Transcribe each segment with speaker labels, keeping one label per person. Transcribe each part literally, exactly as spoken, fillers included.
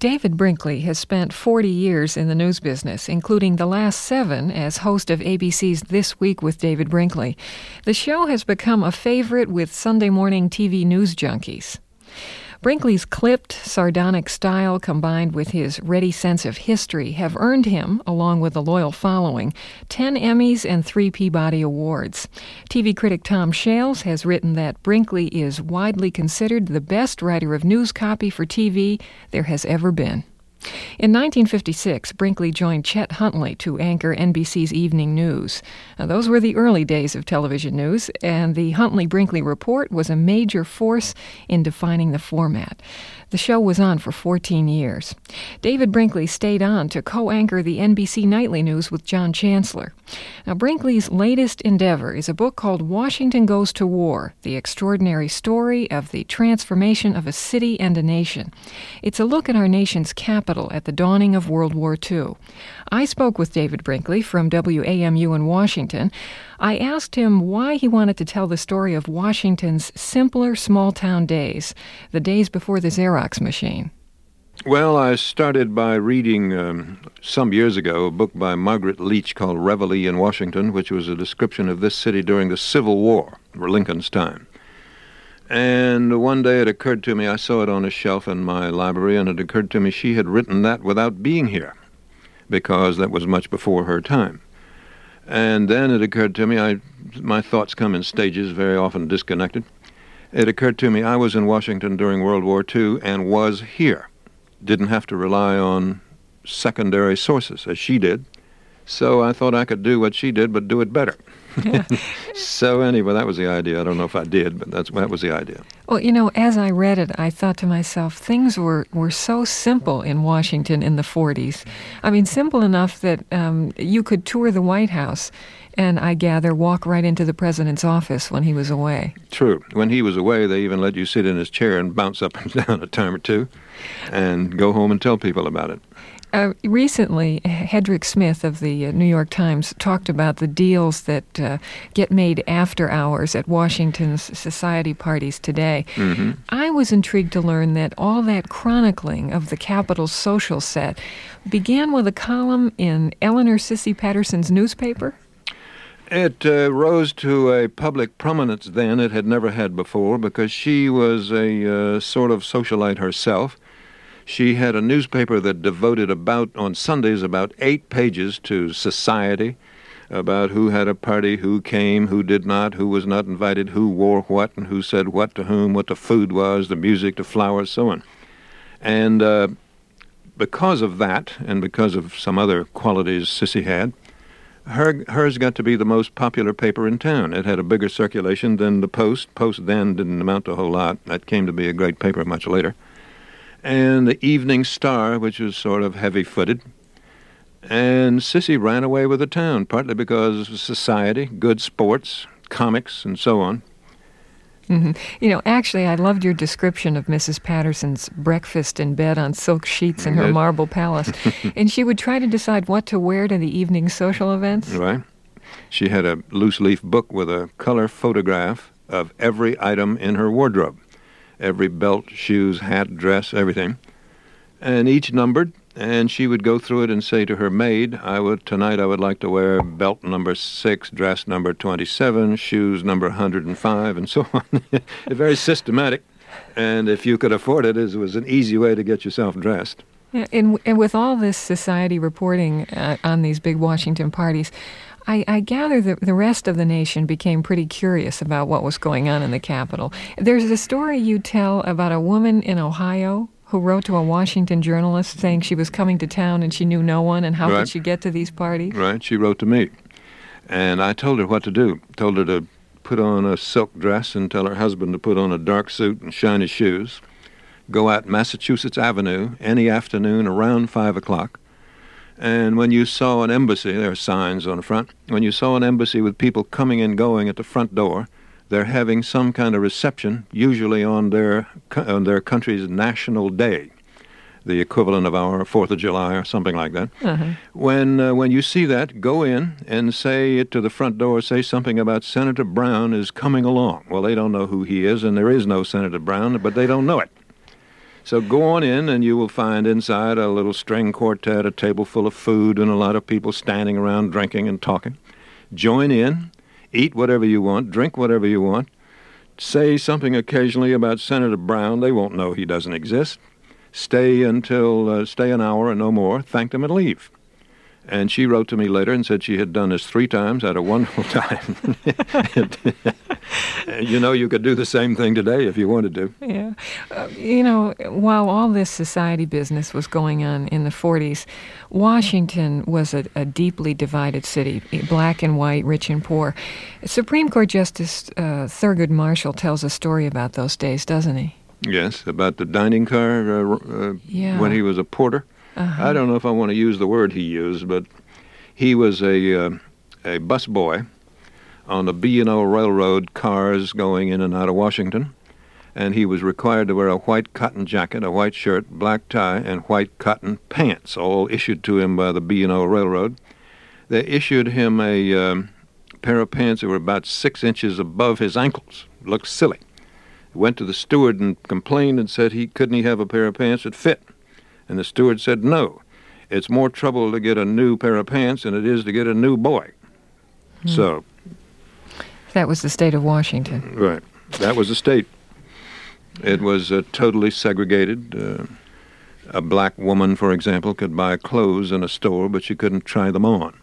Speaker 1: David Brinkley has spent forty years in the news business, including the last seven as host of A B C's This Week with David Brinkley. The show has become a favorite with Sunday morning T V news junkies. Brinkley's clipped, sardonic style combined with his ready sense of history have earned him, along with a loyal following, ten Emmys and three Peabody Awards. T V critic Tom Shales has written that Brinkley is widely considered the best writer of news copy for T V there has ever been. In nineteen fifty-six, Brinkley joined Chet Huntley to anchor N B C's Evening News. Now, those were the early days of television news, and the Huntley-Brinkley Report was a major force in defining the format. The show was on for fourteen years. David Brinkley stayed on to co-anchor the N B C Nightly News with John Chancellor. Now, Brinkley's latest endeavor is a book called Washington Goes to War, the extraordinary story of the transformation of a city and a nation. It's a look at our nation's capital at the dawning of World War Two. I spoke with David Brinkley from W A M U in Washington. I asked him why he wanted to tell the story of Washington's simpler small-town days, the days before the Xerox machine.
Speaker 2: Well, I started by reading um, some years ago a book by Margaret Leach called Reveille in Washington, which was a description of this city during the Civil War, or Lincoln's time. And one day it occurred to me, I saw it on a shelf in my library, and it occurred to me she had written that without being here, because that was much before her time. And then it occurred to me, I, my thoughts come in stages, very often disconnected. It occurred to me I was in Washington during World War Two and was here. Didn't have to rely on secondary sources, as she did. So I thought I could do what she did, but do it better. Yeah. So anyway, that was the idea. I don't know if I did, but that's that was the idea.
Speaker 1: Well, you know, as I read it, I thought to myself, things were, were so simple in Washington in the forties. I mean, simple enough that um, you could tour the White House and, I gather, walk right into the president's office when he was away.
Speaker 2: True. When he was away, they even let you sit in his chair and bounce up and down a time or two and go home and tell people about it.
Speaker 1: Uh, recently, Hedrick Smith of the uh, New York Times talked about the deals that uh, get made after hours at Washington's society parties today.
Speaker 2: Mm-hmm.
Speaker 1: I was intrigued to learn that all that chronicling of the Capitol's social set began with a column in Eleanor Sissy Patterson's newspaper.
Speaker 2: It uh, rose to a public prominence then it had never had before, because she was a uh, sort of socialite herself. She had a newspaper that devoted about, on Sundays, about eight pages to society, about who had a party, who came, who did not, who was not invited, who wore what, and who said what to whom, what the food was, the music, the flowers, so on. And uh, because of that, and because of some other qualities Sissy had, her, hers got to be the most popular paper in town. It had a bigger circulation than the Post. Post then didn't amount to a whole lot. That came to be a great paper much later. And the Evening Star, which was sort of heavy-footed. And Sissy ran away with the town, partly because of society, good sports, comics, and so on.
Speaker 1: Mm-hmm. You know, actually, I loved your description of Missus Patterson's breakfast in bed on silk sheets in her
Speaker 2: Yes.
Speaker 1: marble palace. And she would try to decide what to wear to the evening social events.
Speaker 2: Right. She had a loose-leaf book with a color photograph of every item in her wardrobe. Every belt, shoes, hat, dress, everything, and each numbered, and she would go through it and say to her maid, I would tonight I would like to wear belt number six, dress number twenty-seven, shoes number one hundred five, and so on. Very systematic, and if you could afford it, it was an easy way to get yourself dressed.
Speaker 1: Yeah, and, and with all this society reporting uh, on these big Washington parties, I, I gather that the rest of the nation became pretty curious about what was going on in the Capitol. There's a story you tell about a woman in Ohio who wrote to a Washington journalist saying she was coming to town and she knew no one, and how
Speaker 2: Right.
Speaker 1: could she get to these parties?
Speaker 2: Right, she wrote to me, and I told her what to do. Told her to put on a silk dress and tell her husband to put on a dark suit and shiny shoes, go out Massachusetts Avenue any afternoon around five o'clock, and when you saw an embassy, there are signs on the front, when you saw an embassy with people coming and going at the front door, they're having some kind of reception, usually on their on their country's national day, the equivalent of our Fourth of July or something like that.
Speaker 1: Uh-huh.
Speaker 2: When uh, when you see that, go in and say it to the front door, say something about Senator Brown is coming along. Well, they don't know who he is, and there is no Senator Brown, but they don't know it. So go on in, and you will find inside a little string quartet, a table full of food, and a lot of people standing around drinking and talking. Join in, eat whatever you want, drink whatever you want, say something occasionally about Senator Brown. They won't know he doesn't exist. Stay until, uh, stay an hour or no more, thank them, and leave. And she wrote to me later and said she had done this three times, had a wonderful time. You know, you could do the same thing today if you wanted to.
Speaker 1: Yeah. Uh, you know, while all this society business was going on in the forties, Washington was a, a deeply divided city, black and white, rich and poor. Supreme Court Justice uh, Thurgood Marshall tells a story about those days, doesn't he?
Speaker 2: Yes, about the dining car uh, uh,
Speaker 1: yeah.
Speaker 2: when he was a porter. Uh-huh. I don't know if I want to use the word he used, but he was a uh, a busboy on the B and O Railroad cars going in and out of Washington, and he was required to wear a white cotton jacket, a white shirt, black tie, and white cotton pants, all issued to him by the B and O Railroad. They issued him a um, pair of pants that were about six inches above his ankles. Looked silly. Went to the steward and complained and said he couldn't he have a pair of pants that fit. And the steward said, no, it's more trouble to get a new pair of pants than it is to get a new boy. Hmm. So.
Speaker 1: That was the state of Washington.
Speaker 2: Right. That was the state. It was uh, totally segregated. Uh, a black woman, for example, could buy clothes in a store, but she couldn't try them on.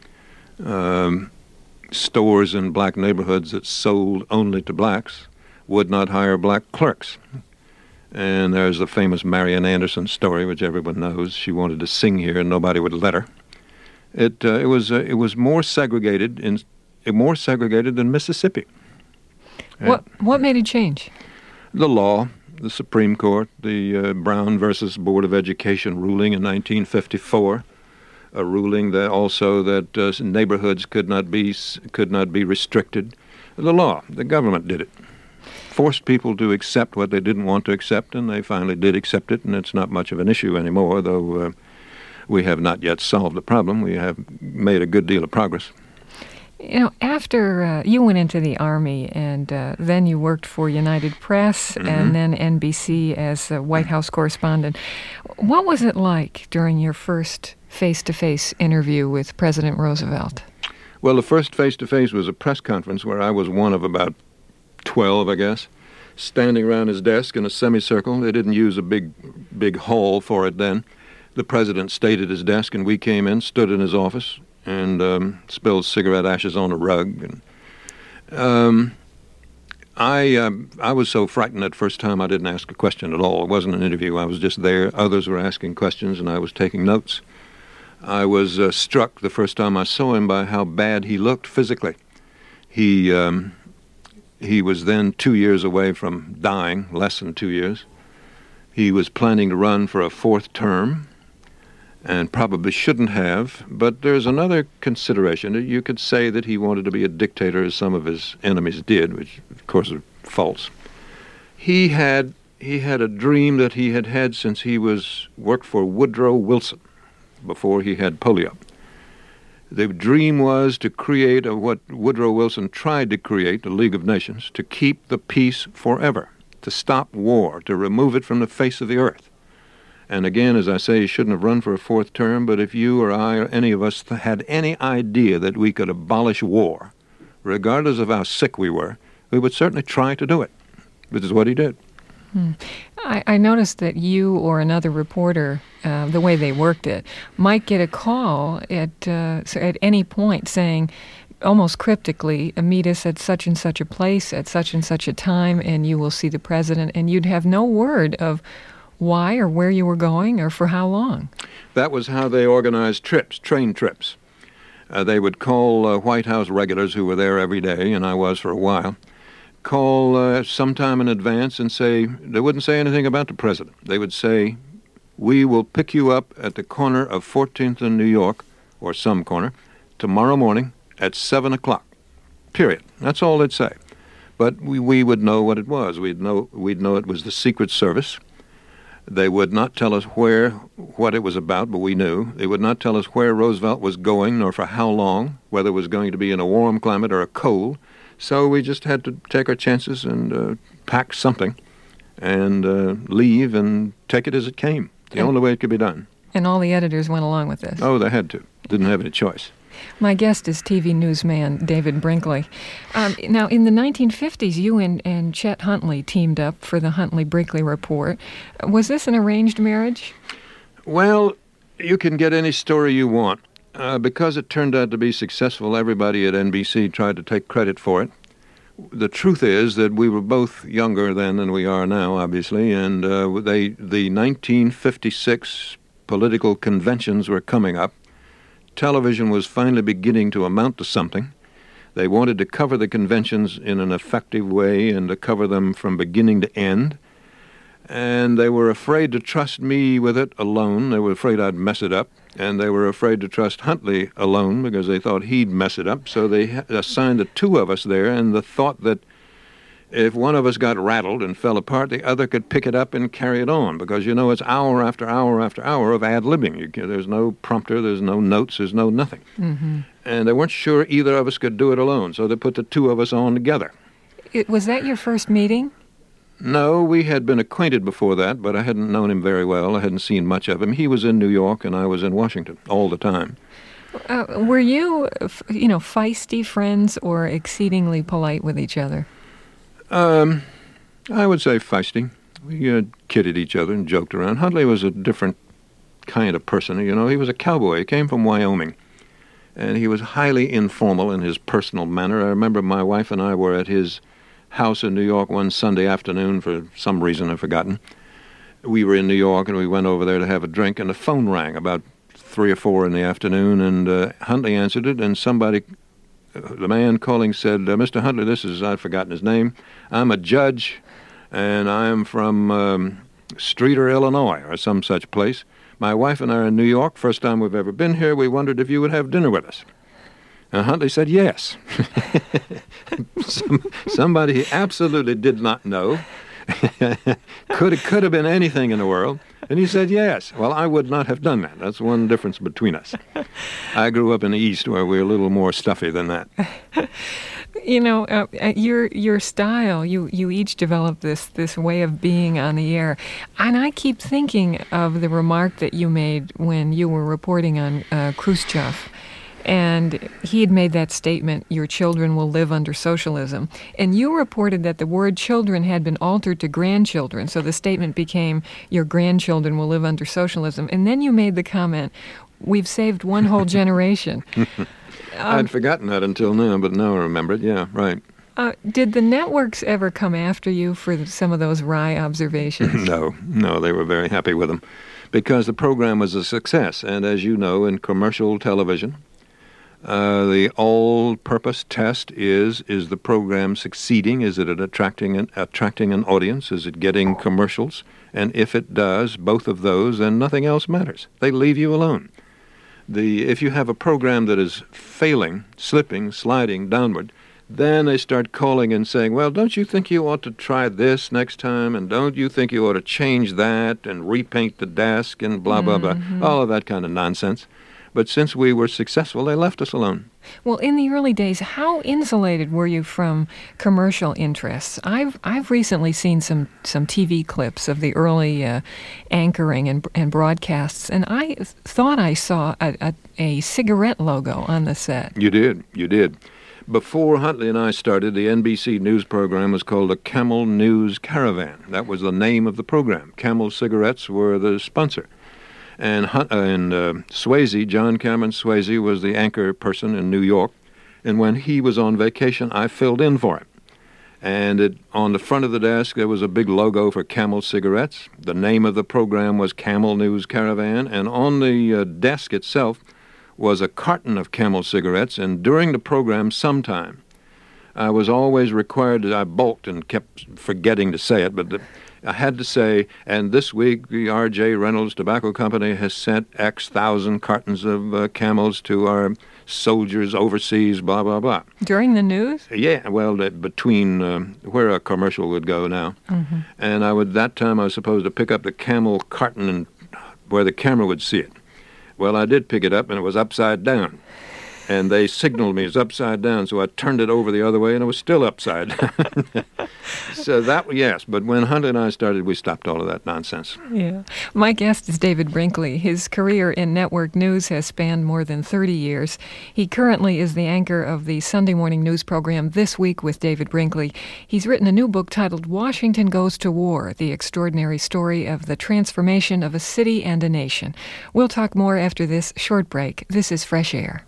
Speaker 2: Um, stores in black neighborhoods that sold only to blacks would not hire black clerks. And there's the famous Marian Anderson story, which everyone knows. She wanted to sing here, and nobody would let her. It uh, it was uh, it was more segregated in more segregated than Mississippi.
Speaker 1: What what made it change?
Speaker 2: The law, the Supreme Court, the uh, Brown versus Board of Education ruling in nineteen fifty-four, a ruling that also that uh, neighborhoods could not be could not be restricted. The law, the government did it. Forced people to accept what they didn't want to accept, and they finally did accept it, and it's not much of an issue anymore, though uh, we have not yet solved the problem. We have made a good deal of progress.
Speaker 1: You know, after uh, you went into the Army, and uh, then you worked for United Press, mm-hmm. and then N B C as a White House correspondent, what was it like during your first face-to-face interview with President Roosevelt?
Speaker 2: Well, the first face-to-face was a press conference where I was one of about twelve, I guess, standing around his desk in a semicircle. They didn't use a big, big hall for it then. The president stayed at his desk, and we came in, stood in his office, and um, spilled cigarette ashes on a rug. And um, I uh, I was so frightened that first time I didn't ask a question at all. It wasn't an interview. I was just there. Others were asking questions, and I was taking notes. I was uh, struck the first time I saw him by how bad he looked physically. He... Um, He was then two years away from dying, less than two years. He was planning to run for a fourth term and probably shouldn't have, but there's another consideration. You could say that he wanted to be a dictator, as some of his enemies did, which, of course, is false. He had he had a dream that he had had since he was worked for Woodrow Wilson, before he had polio. The dream was to create a, what Woodrow Wilson tried to create, the League of Nations, to keep the peace forever, to stop war, to remove it from the face of the earth. And again, as I say, he shouldn't have run for a fourth term, but if you or I or any of us had any idea that we could abolish war, regardless of how sick we were, we would certainly try to do it, which is what he did.
Speaker 1: Hmm. I, I noticed that you or another reporter, uh, the way they worked it, might get a call at uh, at any point saying, almost cryptically, meet us at such and such a place at such and such a time, and you will see the president, and you'd have no word of why or where you were going or for how long.
Speaker 2: That was how they organized trips, train trips. Uh, they would call uh, White House regulars who were there every day, and I was for a while, call uh, sometime in advance and say, they wouldn't say anything about the president. They would say, we will pick you up at the corner of fourteenth and New York, or some corner, tomorrow morning at seven o'clock, period. That's all they'd say. But we, we would know what it was. We'd know, we'd know it was the Secret Service. They would not tell us where, what it was about, but we knew. They would not tell us where Roosevelt was going, nor for how long, whether it was going to be in a warm climate or a cold. So we just had to take our chances and uh, pack something and uh, leave and take it as it came. The
Speaker 1: and,
Speaker 2: only way it could be done.
Speaker 1: And all the editors went along with this?
Speaker 2: Oh, they had to. Didn't have any choice.
Speaker 1: My guest is T V newsman David Brinkley. Um, now, in the nineteen fifties, you and, and Chet Huntley teamed up for the Huntley-Brinkley Report. Was this an arranged marriage?
Speaker 2: Well, you can get any story you want. Uh, because it turned out to be successful, everybody at N B C tried to take credit for it. The truth is that we were both younger then than we are now, obviously, and uh, they the nineteen fifty-six political conventions were coming up. Television was finally beginning to amount to something. They wanted to cover the conventions in an effective way and to cover them from beginning to end. And they were afraid to trust me with it alone. They were afraid I'd mess it up. And they were afraid to trust Huntley alone because they thought he'd mess it up. So they assigned the two of us there, and the thought that if one of us got rattled and fell apart, the other could pick it up and carry it on. Because, you know, it's hour after hour after hour of ad-libbing. You can, there's no prompter, there's no notes, there's no nothing. Mm-hmm. And they weren't sure either of us could do it alone, so they put the two of us on together.
Speaker 1: It, was that your first meeting?
Speaker 2: No, we had been acquainted before that, but I hadn't known him very well. I hadn't seen much of him. He was in New York, and I was in Washington all the time.
Speaker 1: Uh, were you, you know, feisty friends or exceedingly polite with each other?
Speaker 2: Um, I would say feisty. We uh, kidded each other and joked around. Huntley was a different kind of person. You know, he was a cowboy. He came from Wyoming, and he was highly informal in his personal manner. I remember my wife and I were at his house in New York one Sunday afternoon for some reason I've forgotten. We were in New York, and we went over there to have a drink, and the phone rang about three or four in the afternoon, and uh, Huntley answered it, and somebody, uh, the man calling said, uh, Mister Huntley, this is, I've forgotten his name, I'm a judge, and I'm from um, Streator, Illinois, or some such place. My wife and I are in New York, first time we've ever been here. We wondered if you would have dinner with us. And Huntley said yes. Some, somebody he absolutely did not know. could it could have been anything in the world. And he said yes. Well, I would not have done that. That's one difference between us. I grew up in the East where we're a little more stuffy than that.
Speaker 1: You know, uh, your your style, you, you each developed this, this way of being on the air. And I keep thinking of the remark that you made when you were reporting on uh, Khrushchev. And he had made that statement, your children will live under socialism. And you reported that the word children had been altered to grandchildren. So the statement became, your grandchildren will live under socialism. And then you made the comment, we've saved one whole generation. um,
Speaker 2: I'd forgotten that until now, but now I remember it. Yeah, right.
Speaker 1: Uh, did the networks ever come after you for some of those wry observations?
Speaker 2: No, no, they were very happy with them because the program was a success. And as you know, in commercial television, Uh, the all-purpose test is, is the program succeeding? Is it attracting an, attracting an audience? Is it getting commercials? And if it does, both of those, then nothing else matters. They leave you alone. The, if you have a program that is failing, slipping, sliding downward, then they start calling and saying, well, don't you think you ought to try this next time? And don't you think you ought to change that and repaint the desk and blah, blah, blah. Mm-hmm. All of that kind of nonsense. But since we were successful, they left us alone.
Speaker 1: Well, in the early days, how insulated were you from commercial interests? I've I've recently seen some, some T V clips of the early uh, anchoring and and broadcasts, and I thought I saw a, a, a cigarette logo on the set.
Speaker 2: You did, you did. Before Huntley and I started, the N B C news program was called the Camel News Caravan. That was the name of the program. Camel cigarettes were the sponsor. And, uh, and uh, Swayze, John Cameron Swayze, was the anchor person in New York. And when he was on vacation, I filled in for him. And it, on the front of the desk, there was a big logo for Camel cigarettes. The name of the program was Camel News Caravan. And on the uh, desk itself was a carton of Camel cigarettes. And during the program, sometime, I was always required to, I balked and kept forgetting to say it, but the, I had to say, and this week the R J Reynolds Tobacco Company has sent X thousand cartons of uh, Camels to our soldiers overseas, blah, blah, blah.
Speaker 1: During the news?
Speaker 2: Yeah, well, uh, between uh, where a commercial would go now. Mm-hmm. And I would, that time I was supposed to pick up the Camel carton and where the camera would see it. Well, I did pick it up, and it was upside down. And they signaled me as upside down, so I turned it over the other way, and it was still upside down. So that, yes, but when Hunter and I started, we stopped all of that nonsense.
Speaker 1: Yeah. My guest is David Brinkley. His career in network news has spanned more than thirty years. He currently is the anchor of the Sunday morning news program This Week with David Brinkley. He's written a new book titled Washington Goes to War, The Extraordinary Story of the Transformation of a City and a Nation. We'll talk more after this short break. This is Fresh Air.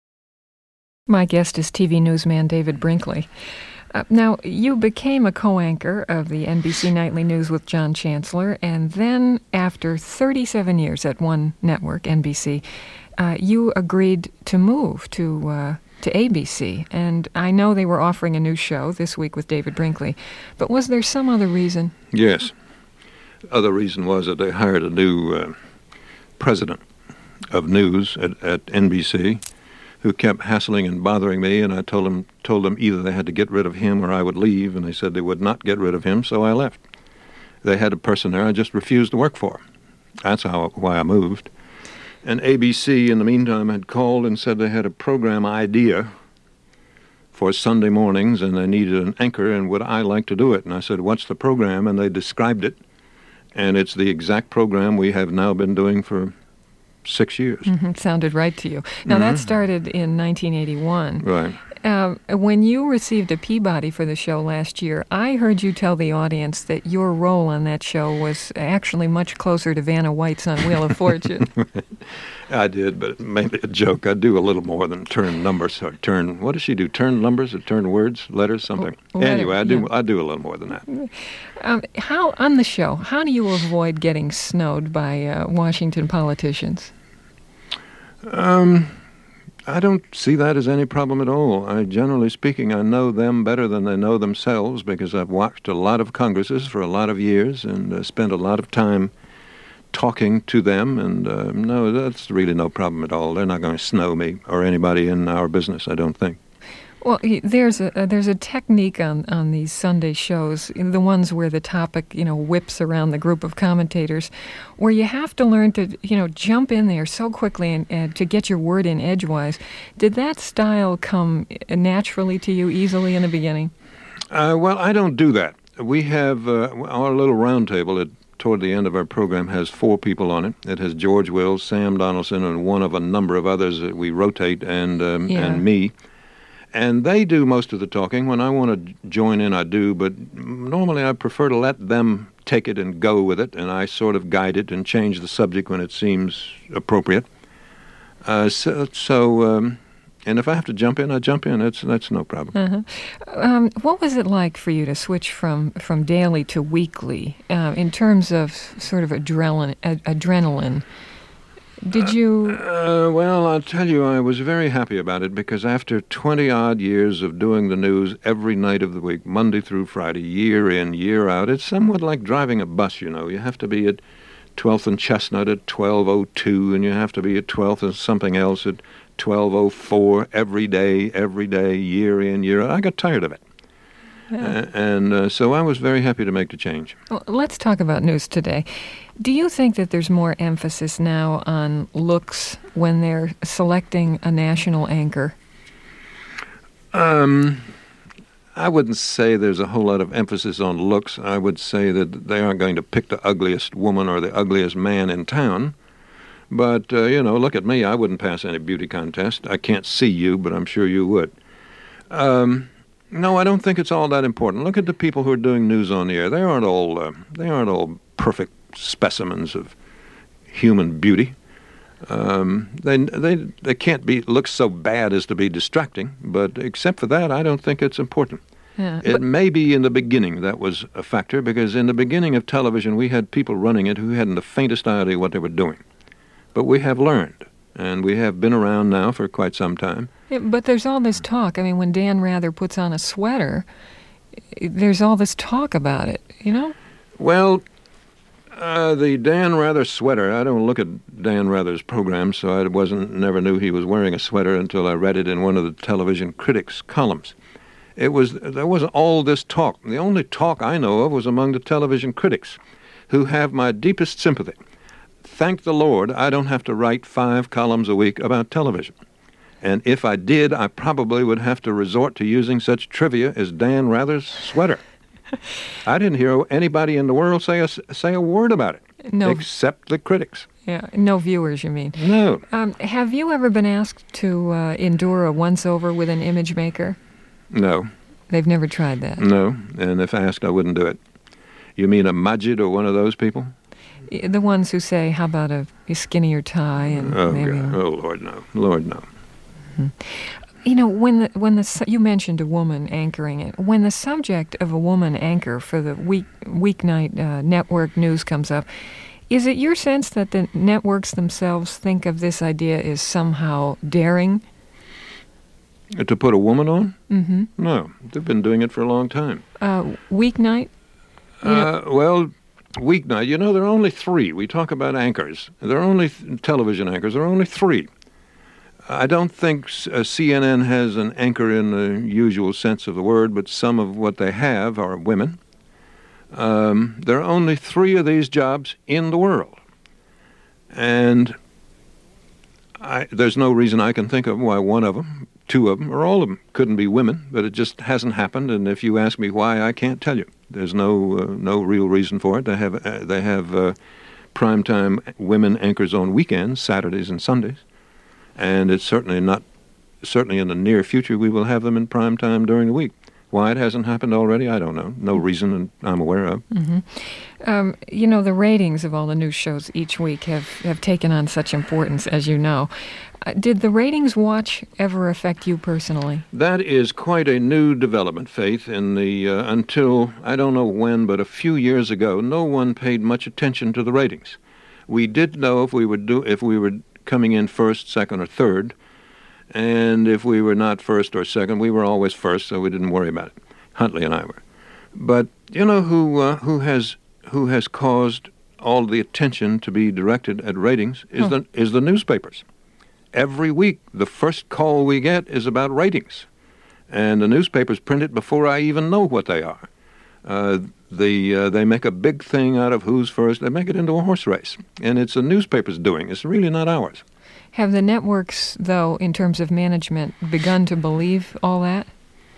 Speaker 1: My guest is T V newsman David Brinkley. Uh, now, you became a co-anchor of the N B C Nightly News with John Chancellor, and then after thirty-seven years at one network, N B C, uh, you agreed to move to uh, to A B C. And I know they were offering a new show, This Week with David Brinkley, but was there some other reason?
Speaker 2: Yes. The other reason was that they hired a new uh, president of news at, at N B C, who kept hassling and bothering me, and I told them told them either they had to get rid of him or I would leave, and they said they would not get rid of him, so I left. They had a person there I just refused to work for. That's how why I moved. And A B C, in the meantime, had called and said they had a program idea for Sunday mornings, and they needed an anchor, and would I like to do it? And I said, what's the program? And they described it, and it's the exact program we have now been doing for six years.
Speaker 1: Mm-hmm. Sounded right to you. Now,
Speaker 2: mm-hmm.
Speaker 1: that started in nineteen eighty-one.
Speaker 2: Right.
Speaker 1: Uh, when you received a Peabody for the show last year, I heard you tell the audience that your role on that show was actually much closer to Vanna White's on Wheel of Fortune.
Speaker 2: I did, but mainly a joke. I do a little more than turn numbers or turn, what does she do, turn numbers or turn words, letters, something? Oh, anyway, I do yeah. I do a little more than that.
Speaker 1: Um, how, on the show, how do you avoid getting snowed by uh, Washington politicians?
Speaker 2: Um, I don't see that as any problem at all. I, generally speaking, I know them better than they know themselves because I've watched a lot of Congresses for a lot of years and uh, spent a lot of time talking to them, and uh, no, that's really no problem at all. They're not going to snow me or anybody in our business, I don't think.
Speaker 1: Well, there's a there's a technique on, on these Sunday shows, the ones where the topic, you know, whips around the group of commentators, where you have to learn to, you know, jump in there so quickly and, and to get your word in edgewise. Did that style come naturally to you easily in the beginning?
Speaker 2: Uh, well, I don't do that. We have uh, our little round table at toward the end of our program has four people on it. It has George Wills, Sam Donaldson, and one of a number of others that we rotate, and um,
Speaker 1: yeah.
Speaker 2: and me. And they do most of the talking. When I want to join in, I do, but normally I prefer to let them take it and go with it, and I sort of guide it and change the subject when it seems appropriate. Uh, so, so um, and if I have to jump in, I jump in. That's that's no problem.
Speaker 1: Uh-huh. Um, what was it like for you to switch from, from daily to weekly uh, in terms of sort of adrenaline? Ad- adrenaline? Did you...
Speaker 2: Uh, uh, well, I'll tell you, I was very happy about it because after twenty-odd years of doing the news every night of the week, Monday through Friday, year in, year out, it's somewhat like driving a bus, you know. You have to be at twelfth and Chestnut at twelve oh two, and you have to be at twelfth and something else at twelve oh four every day, every day, year in, year out. I got tired of it. Yeah. Uh, and uh, so I was very happy to make the change.
Speaker 1: Well, let's talk about news today. Do you think that there's more emphasis now on looks when they're selecting a national anchor?
Speaker 2: Um, I wouldn't say there's a whole lot of emphasis on looks. I would say that they aren't going to pick the ugliest woman or the ugliest man in town. But, uh, you know, look at me. I wouldn't pass any beauty contest. I can't see you, but I'm sure you would. Um... No, I don't think it's all that important. Look at the people who are doing news on the air. They aren't all uh, they aren't all perfect specimens of human beauty. Um, they they they can't be look so bad as to be distracting. But except for that, I don't think it's important.
Speaker 1: Yeah,
Speaker 2: it may be in the beginning that was a factor because in the beginning of television, we had people running it who hadn't the faintest idea what they were doing. But we have learned, and we have been around now for quite some time.
Speaker 1: Yeah, but there's all this talk. I mean, when Dan Rather puts on a sweater, there's all this talk about it, you know?
Speaker 2: Well, uh, the Dan Rather sweater, I don't look at Dan Rather's program, so I wasn't never knew he was wearing a sweater until I read it in one of the television critics' columns. It was there wasn't all this talk. The only talk I know of was among the television critics, who have my deepest sympathy. Thank the Lord I don't have to write five columns a week about television. And if I did, I probably would have to resort to using such trivia as Dan Rather's sweater. I didn't hear anybody in the world say a, say a word about it,
Speaker 1: no,
Speaker 2: except the critics.
Speaker 1: Yeah, no viewers, you mean?
Speaker 2: No.
Speaker 1: Um, have you ever been asked to uh, endure a once-over with an image maker?
Speaker 2: No.
Speaker 1: They've never tried that?
Speaker 2: No, and if asked, I wouldn't do it. You mean a Majid or one of those people?
Speaker 1: The ones who say, how about a, a skinnier tie? And
Speaker 2: oh,
Speaker 1: maybe
Speaker 2: God.
Speaker 1: A...
Speaker 2: Oh, Lord, no. Lord, no.
Speaker 1: Mm-hmm. You know, when the, when the you mentioned a woman anchoring it, when the subject of a woman anchor for the week weeknight uh, network news comes up, is it your sense that the networks themselves think of this idea as somehow daring?
Speaker 2: To put a woman on?
Speaker 1: Mm-hmm.
Speaker 2: No, they've been doing it for a long time.
Speaker 1: Uh, weeknight?
Speaker 2: You know, uh, well, weeknight, you know, there are only three. We talk about anchors. There are only th- television anchors. There are only three. I don't think uh, C N N has an anchor in the usual sense of the word, but some of what they have are women. Um, there are only three of these jobs in the world. And I, there's no reason I can think of why one of them, two of them, or all of them couldn't be women, but it just hasn't happened. And if you ask me why, I can't tell you. There's no uh, no real reason for it. They have, uh, they have uh, primetime women anchors on weekends, Saturdays and Sundays. And it's certainly not, certainly in the near future, we will have them in prime time during the week. Why it hasn't happened already, I don't know. No reason I'm aware of.
Speaker 1: Mm-hmm. Um, you know, the ratings of all the news shows each week have, have taken on such importance, as you know. Uh, did the ratings watch ever affect you personally?
Speaker 2: That is quite a new development, Faith. In the uh, until, I don't know when, but a few years ago, no one paid much attention to the ratings. We did know if we would do if we were coming in first, second, or third. And if we were not first or second, we were always first, so we didn't worry about it. Huntley and I were. But you know who uh, who has who has caused all the attention to be directed at ratings is
Speaker 1: huh.
Speaker 2: the is the newspapers. Every week, the first call we get is about ratings, and the newspapers print it before I even know what they are. Uh, the uh, they make a big thing out of who's first. They make it into a horse race, and it's the newspapers' doing. It's really not ours.
Speaker 1: Have the networks, though, in terms of management, begun to believe all that?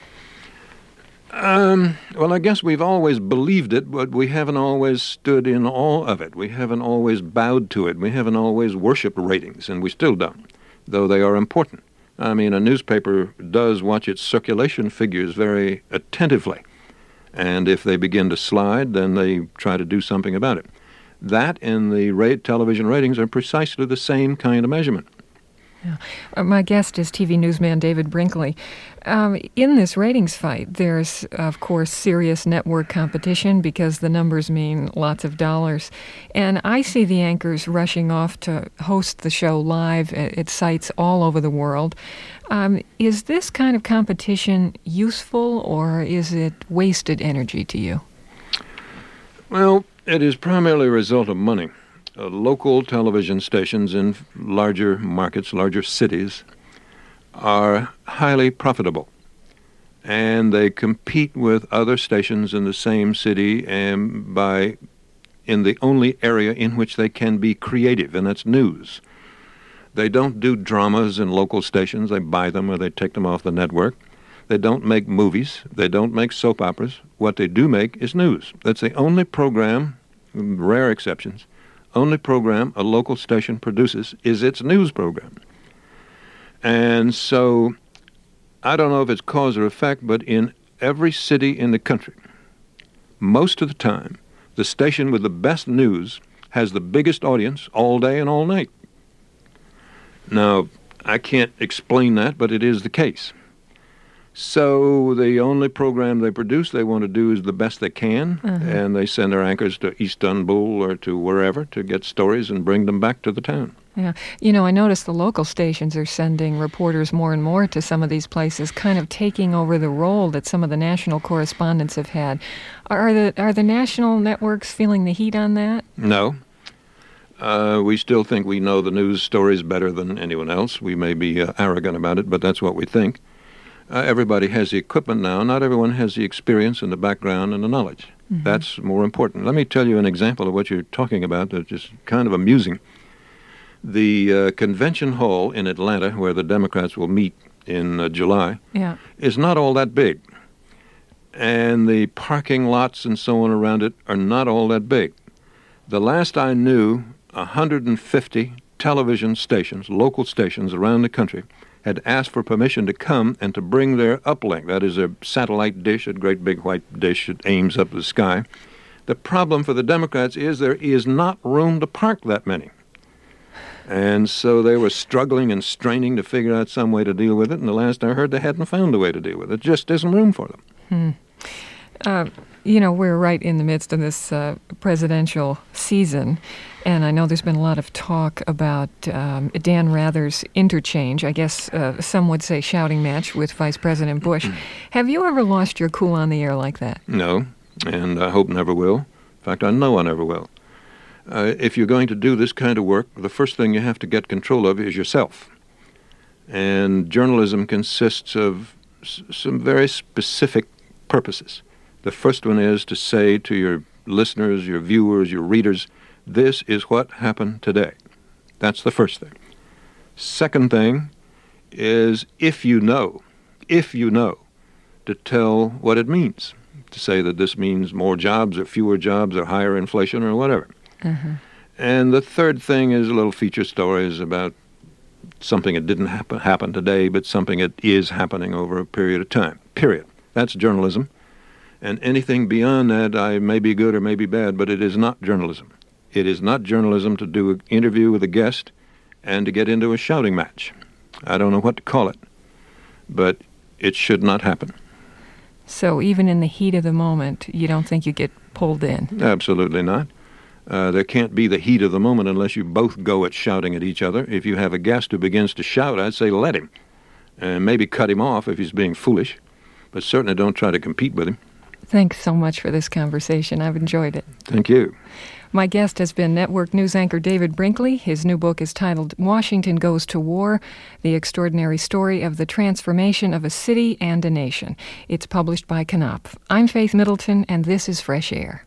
Speaker 2: Um, well, I guess we've always believed it, but we haven't always stood in awe of it. We haven't always bowed to it. We haven't always worshipped ratings, and we still don't, though they are important. I mean, a newspaper does watch its circulation figures very attentively, and if they begin to slide, then they try to do something about it. That and the rate, television ratings are precisely the same kind of measurement.
Speaker 1: Yeah. Uh, my guest is T V newsman David Brinkley. Um, in this ratings fight, there's, of course, serious network competition because the numbers mean lots of dollars. And I see the anchors rushing off to host the show live at, at sites all over the world. Um, is this kind of competition useful, or is it wasted energy to you?
Speaker 2: Well, it is primarily a result of money. Uh, local television stations in larger markets, larger cities, are highly profitable. And they compete with other stations in the same city and by in the only area in which they can be creative, and that's news. They don't do dramas in local stations. They buy them or they take them off the network. They don't make movies. They don't make soap operas. What they do make is news. That's the only program, rare exceptions, only program a local station produces is its news program. And so I don't know if it's cause or effect, but in every city in the country, most of the time, the station with the best news has the biggest audience all day and all night. Now, I can't explain that, but it is the case. So the only program they produce, they want to do is the best they can, uh-huh. and they send their anchors to Istanbul or to wherever to get stories and bring them back to the town.
Speaker 1: Yeah. You know, I noticed the local stations are sending reporters more and more to some of these places, kind of taking over the role that some of the national correspondents have had. Are the are the national networks feeling the heat on that?
Speaker 2: No. Uh, we still think we know the news stories better than anyone else. We may be uh, arrogant about it, but that's what we think. Uh, everybody has the equipment now. Not everyone has the experience and the background and the knowledge. Mm-hmm. That's more important. Let me tell you an example of what you're talking about that's just kind of amusing. The uh, convention hall in Atlanta, where the Democrats will meet in uh, July,
Speaker 1: yeah.
Speaker 2: is not all that big. And the parking lots and so on around it are not all that big. The last I knew, one hundred fifty television stations, local stations around the country, had asked for permission to come and to bring their uplink. That is a satellite dish, a great big white dish that aims up the sky. The problem for the Democrats is there is not room to park that many. And so they were struggling and straining to figure out some way to deal with it, and the last I heard, they hadn't found a way to deal with it. There just isn't room for them.
Speaker 1: Hmm. Uh, you know, we're right in the midst of this uh, presidential season, and I know there's been a lot of talk about um, Dan Rather's interchange, I guess uh, some would say shouting match with Vice President Bush. Have you ever lost your cool on the air like that?
Speaker 2: No, and I hope never will. In fact, I know I never will. Uh, if you're going to do this kind of work, the first thing you have to get control of is yourself. And journalism consists of s- some very specific purposes. The first one is to say to your listeners, your viewers, your readers, this is what happened today. That's the first thing. Second thing is, if you know, if you know, to tell what it means. To say that this means more jobs or fewer jobs or higher inflation or whatever. Uh-huh. And the third thing is a little feature stories about something that didn't happen, happen today, but something that is happening over a period of time. Period. That's journalism. And anything beyond that, I may be good or may be bad, but it is not journalism. It is not journalism to do an interview with a guest and to get into a shouting match. I don't know what to call it, but it should not happen.
Speaker 1: So even in the heat of the moment, you don't think you get pulled in?
Speaker 2: Absolutely not. Uh, there can't be the heat of the moment unless you both go at shouting at each other. If you have a guest who begins to shout, I'd say let him. And maybe cut him off if he's being foolish. But certainly don't try to compete with him.
Speaker 1: Thanks so much for this conversation. I've enjoyed it.
Speaker 2: Thank you.
Speaker 1: My guest has been network news anchor David Brinkley. His new book is titled Washington Goes to War, The Extraordinary Story of the Transformation of a City and a Nation. It's published by Knopf. I'm Faith Middleton, and this is Fresh Air.